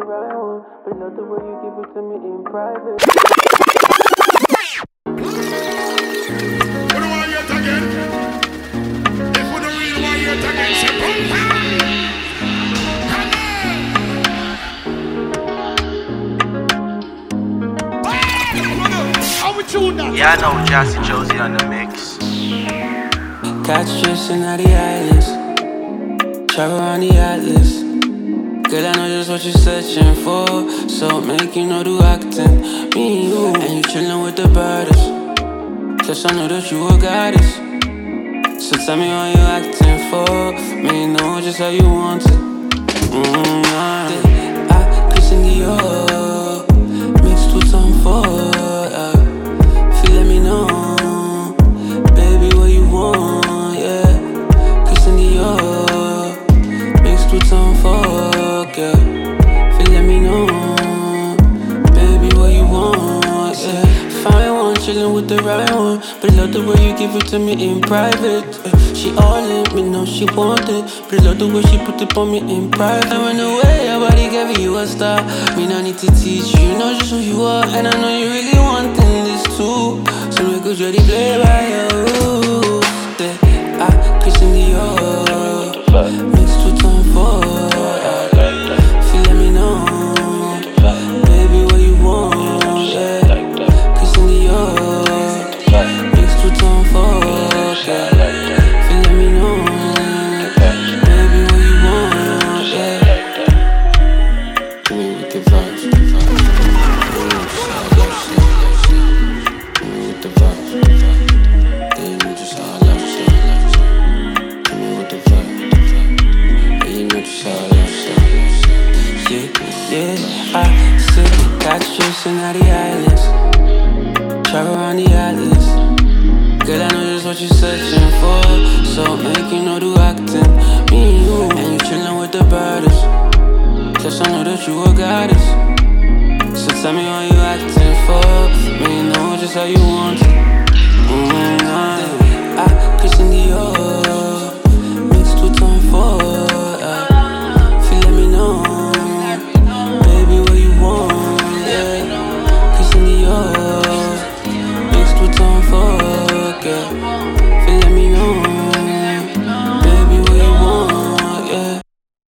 right one, but not the way you give it to me in private. We don't want to hear it again. If we don't really want to hear it again, say boom, Yeah, I know Jassy Josie on the mix. Catch drifting out the islands, travel around the atlas. Girl, I know just what you're searching for, so make you know do acting. Me and you, and you chillin' with the baddest. Plus I know that you a goddess. So tell me what you acting for. Me know just how you want it. I Christian Dior, mixed with some for. Let me know, baby, what you want, yeah. Christian Dior, mixed with some fuck, yeah. Let me know, baby, what you want, yeah. Fine one, chillin' with the right one, but love the way you give it to me in private. She all in, me know she want it, but love the way she put it on me in private. I ran away, your body gave you a star. Me no need to teach you, know just who you are, and I know you really wantin' this too. So we could really play by your rules. I Christian Dior, mixed with Tom Ford. Let me know, baby, what you want, yeah. Christian Dior, mixed with Tom Ford, yeah. Let me know, baby, what you want, yeah. Give me with the vibes, Give me with the vibes, yeah, you know just how I love you. Give me with the vibes, yeah, you know just how I love you. Yeah, I sit, catch drifting out the islands, travel around the atlas. Girl, I know just what you're searching for, so make you know do acting. Me and you, and you chillin' with the baddest. Plus I know that you a goddess. So tell me what you acting for. Me know just how you want it.